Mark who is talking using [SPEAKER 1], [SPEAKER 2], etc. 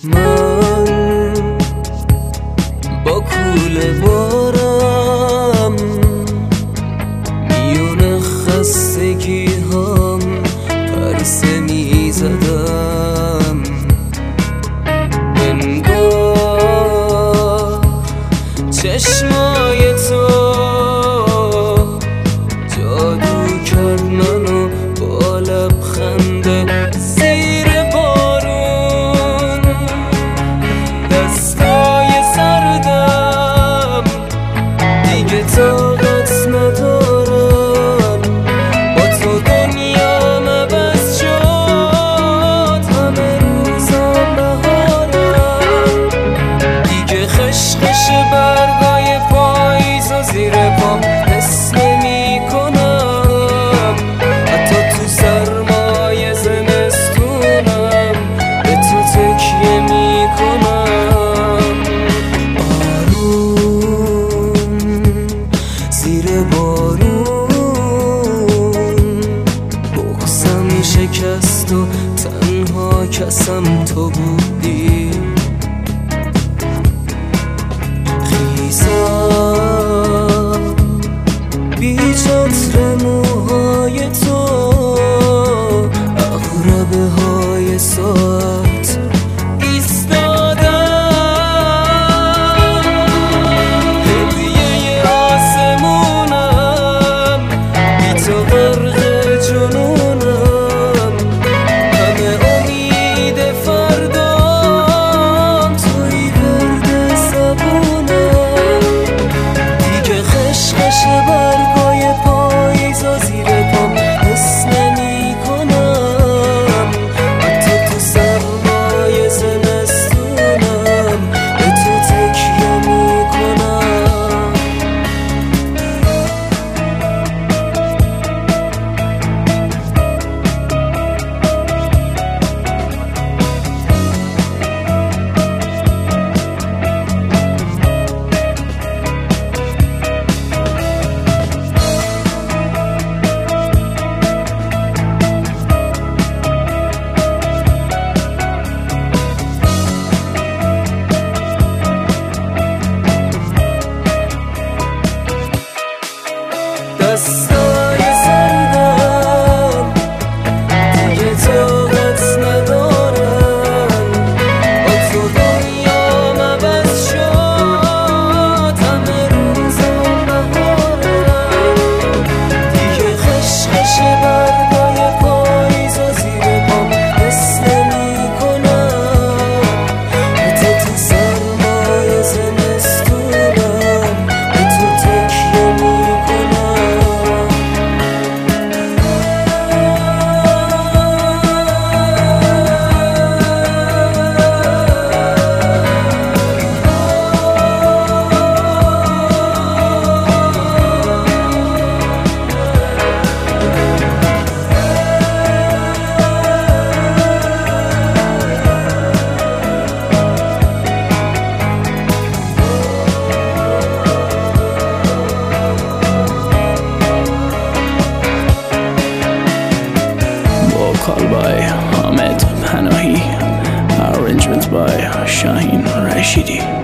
[SPEAKER 1] من با کوله بارم میون خستگی هم پرسه میزدم. انگار چشمای تو جادو کرد منو با لبخنده زیر بارون. دستای سردم دیگه طاقت ندارم، با تو دنیام عوض شد، همه روزم بهارم. دیگه خشخش برگای پاییز و زیر پام حس نمی‌کنم، حتی تو سرمای زمستونم به تو تکیه میکنم. آروم زیر بارون بغضم شکست و تنها کسم تو بودی. خیزم بی چتر موهای تو، اغربه های ساعت ایستادم. هدیه آسمونم بی تو غرق جنونم، همه امید فردام توی ورد زبونم. دیگه خشخش برگای پاییز و زیر پام حس نمی‌کنم، حتی تو سرمای زمستونم به تو تکیه میکنم. دستای سردم دیگه طاقت ندارن، با تو دنیام عوض شد، همه روزم بهارم. دیگه خشخش برگای پاییز و زیر پام حس نمی‌کنم، حتی تو سرمای زمستونم به تو تکیه میکنم.
[SPEAKER 2] Vocal by Ahmed Panahi, arrangements by Shaheen Rashidi.